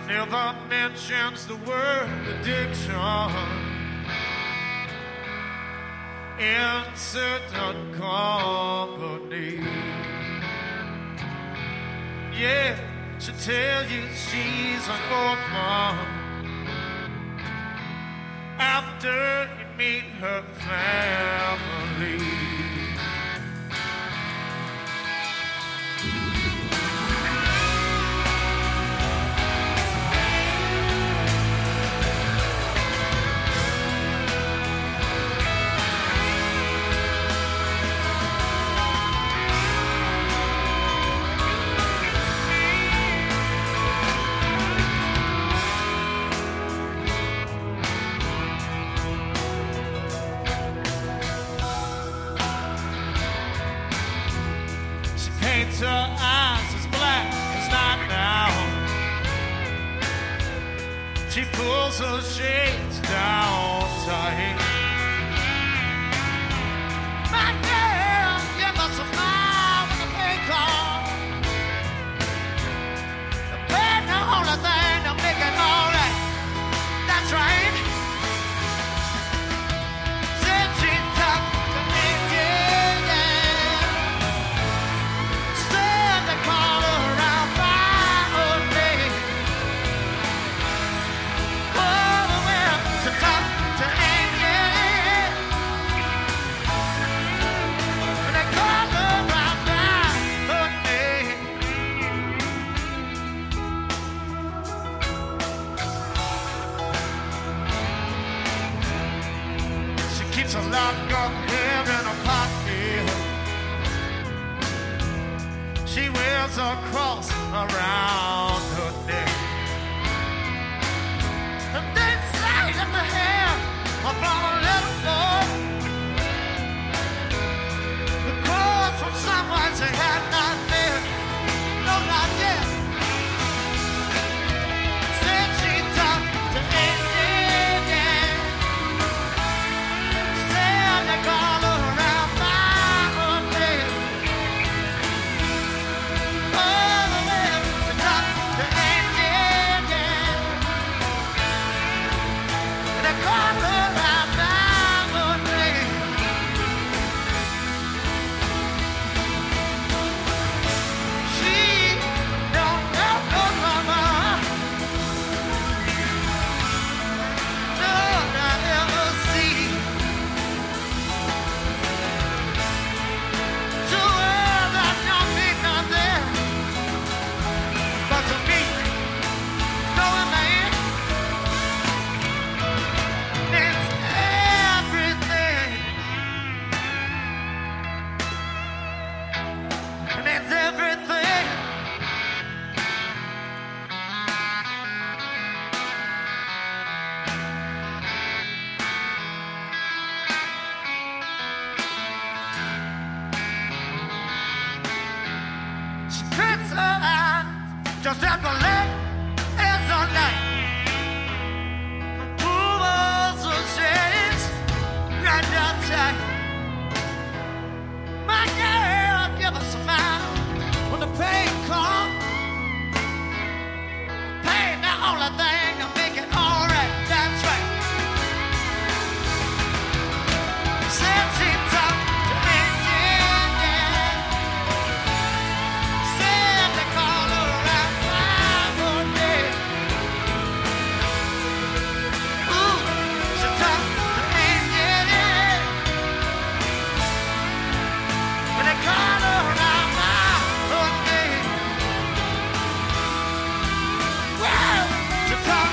never mentions the word addiction in certain company. Yeah, she'll tell you she's an orphan after you meet her family. Her eyes as black as night now. She pulls her shades down tight. My girl, you must have smiled when the pain comes. The pain, the only thing to make it all right. That's right. Said she talked to me, yeah, yeah. Call around by her name. Oh, well, to talk to Angie. And they call around by her name. She keeps a lock of hair in her pocket. She wears a cross around her neck. And they say that the hair from a little boy, the cross from someone she had not met. No, not yet. Said she talked to Angie, yeah. Said they call her around by her name. Just at the left is the night. Pulls the shades right down tight. My girl, give us a smile when the pain comes. Pain, the only thing to make it all right. That's right. Said she talked to me, yeah. Said they call her around. To talk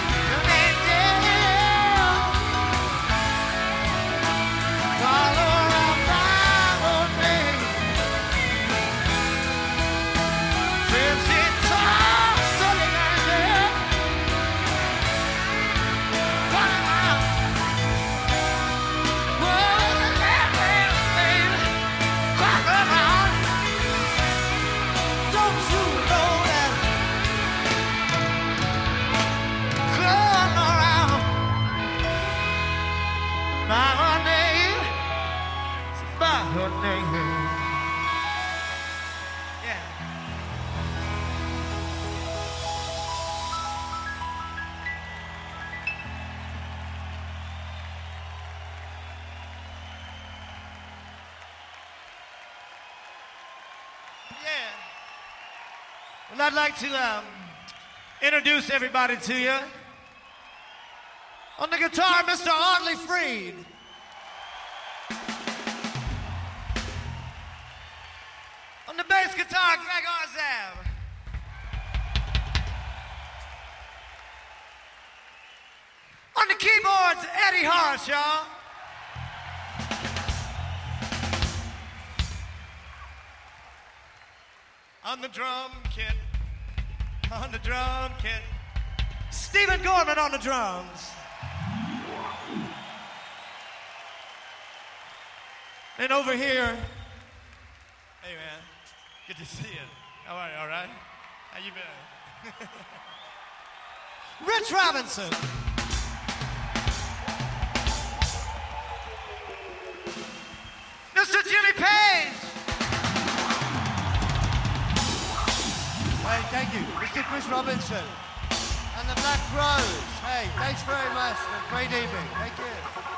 Yeah. And I'd like to introduce everybody to you. On the guitar, Mr. Audley Freed. On the bass guitar, Greg Arzav. On the keyboards, Eddie Harsh, y'all. On the drum kit, Stephen Gorman on the drums. And over here, hey man, good to see you. How are you, all right? How you been? Rich Robinson. Mr. Jimmy Page. Hey, thank you. Mr. Chris Robinson. And the Black Rose. Hey, thanks very much. Great evening. Thank you.